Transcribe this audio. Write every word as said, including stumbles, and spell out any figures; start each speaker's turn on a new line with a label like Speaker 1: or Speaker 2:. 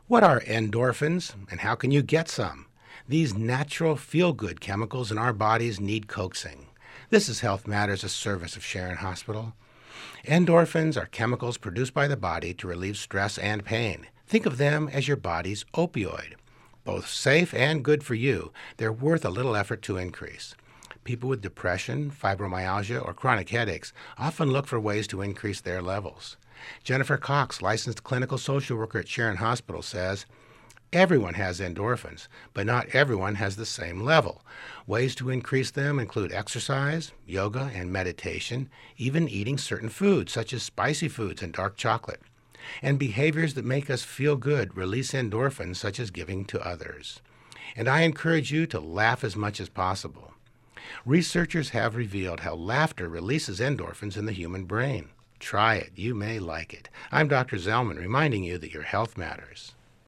Speaker 1: What are endorphins and how can you get some? These natural feel-good chemicals in our bodies need coaxing. This is Health Matters, a service of Sharon Hospital. Endorphins are chemicals produced by the body to relieve stress and pain. Think of them as your body's opioid. Both safe and good for you, they're worth a little effort to increase. People with depression, fibromyalgia, or chronic headaches often look for ways to increase their levels. Jennifer Cox, licensed clinical social worker at Sharon Hospital, says, everyone has endorphins, but not everyone has the same level. Ways to increase them include exercise, yoga, and meditation, even eating certain foods, such as spicy foods and dark chocolate. And behaviors that make us feel good release endorphins, such as giving to others. And I encourage you to laugh as much as possible. Researchers have revealed how laughter releases endorphins in the human brain. Try it. You may like it. I'm Doctor Zellman, reminding you that your health matters.